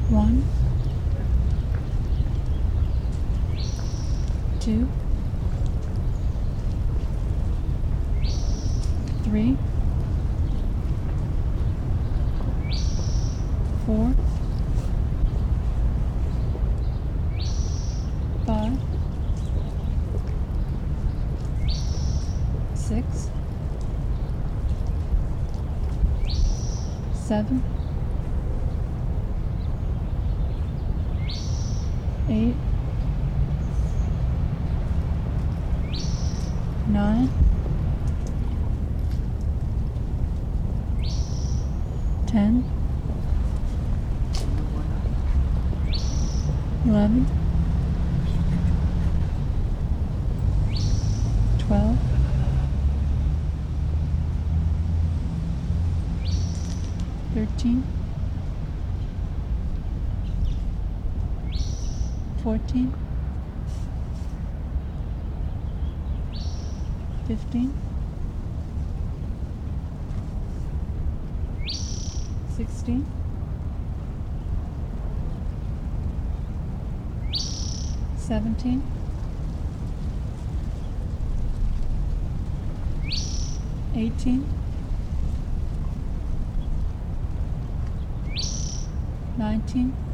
1, 2, 3, 4, 5, 6, 7, 8, 9, 10, 11, 12, 13, 14, 15, 16, 17, 18, 19,